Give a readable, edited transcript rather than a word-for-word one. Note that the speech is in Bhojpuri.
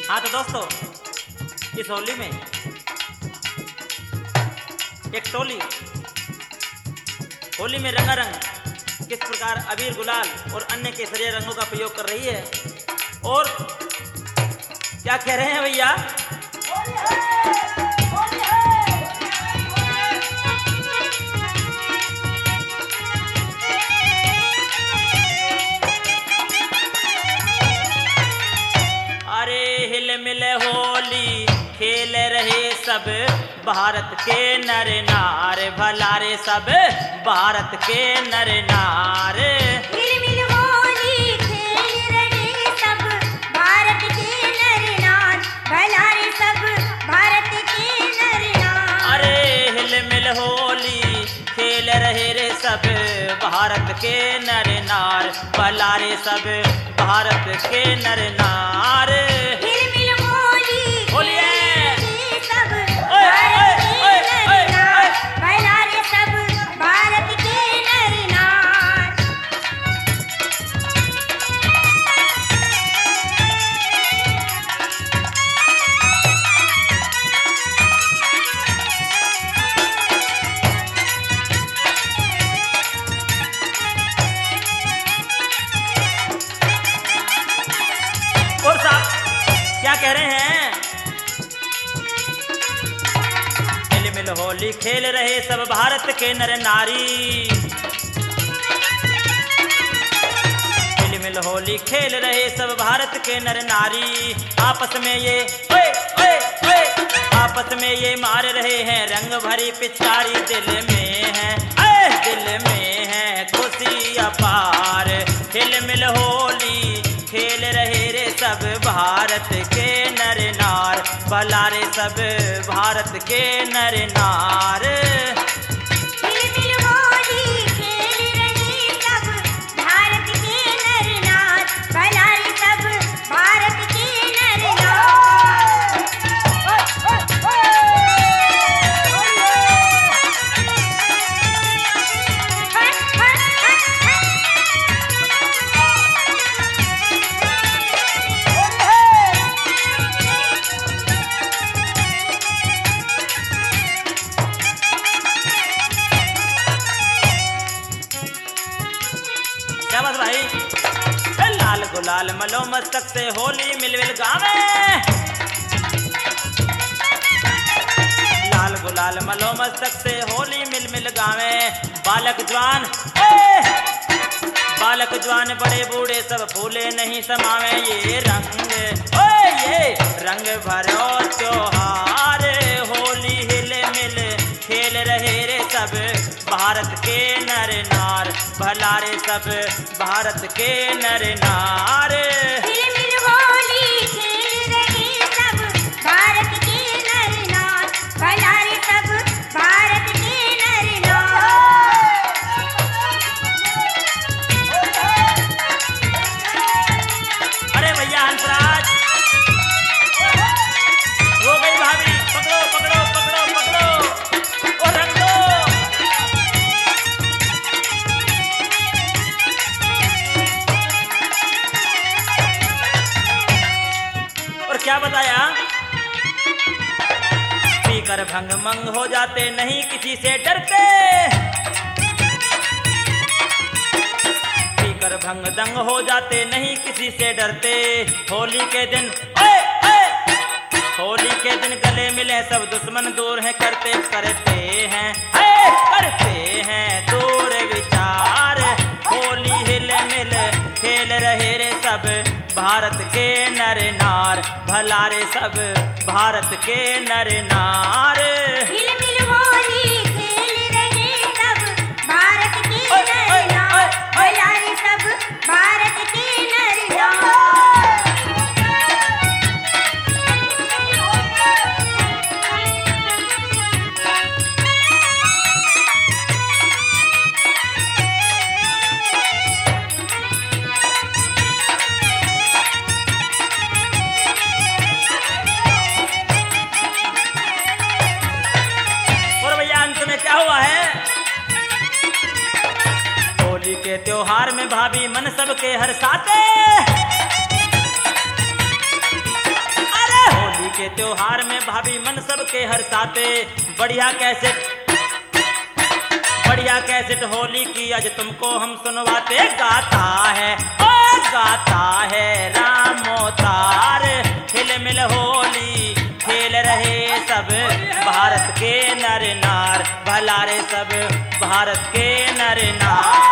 हाँ तो दोस्तों, इस होली में एक टोली होली में रंगारंग किस प्रकार अबीर, गुलाल और अन्य केसरिया रंगों का प्रयोग कर रही है। और क्या कह रहे हैं भैया? अरे हिल मिल होली खेल रहे सब भारत के नर नार, भला रे सब भारत के नर नार। हिल मिल होली खेल रहे सब भारत के नर नार, भला रे सब भारत के नर नार। अरे हिल मिल होली खेल रहे रे सब भारत के नर नार, भला रे सब भारत के नर नार। हिल मिल होली होली खेल सब भारत के नर नार, भला रे सब भारत के नर नार। और साहब क्या कह रहे हैं? हिल मिल होली खेल रहे सब भारत के नर नारी, हिल मिल होली खेल रहे सब भारत के नर नारी। आपस में ये ओए ओए ओए, आपस में ये मार रहे हैं रंग भरी पिचकारी, दिल में है दिल में है खुशी अपार। हिल मिल होली खेल रहे रे सब भारत के नर नार, भला रे सब भारत के नर नार। हिल मिल होली खेल रहे सब भारत के नर नार, भला रे सब भारत के नर नार। क्या बात भाई? लाल गुलाल मलो मस्तक से होली मिलविल गावे, लाल गुलाल मलो मस्तक से होली मिल मिल गावे। बालक जवान बालक जवान बड़े बूढ़े सब फूले नहीं समावे, ये रंग भरो त्योहार। होली हिल मिल खेल रहे रे सब भारत के नर नार, भला रे सब भारत के नर नार। हिल मिल होली खेल रहे सब भारत के नर नार, भला रे सब भारत के नर नार। अरे भैया हंसराज, हो गई भाभी, पकड़ो पकड़ो पकड़ो पकड़ो और रख दो। और क्या बताया? पीकर भंग मंग हो जाते नहीं किसी से डरते, पीकर भंग दंग हो जाते नहीं किसी से डरते। होली के दिन होली के दिन गले मिले सब दुश्मन दूर है, करते हैं दूर विचार। होली हिल मिल खेल रहे रे सब भारत के नर नार, भला रे सब भारत के नर नार। हिल मिल होली खेल रहे सब भारत के नर नार, भला रे सब भारत के नर नार। क्या हुआ है? होली के त्योहार में भाभी मन सबके हर्षाते, के त्योहार में भाभी मन सबके हर्षाते। बढ़िया कैसेट होली की आज तुमको हम सुनवाते। गाता है रामोतार, हिल मिल होली खेल रहे सब भारत के नर नार, भला रे सब भारत के नर नार।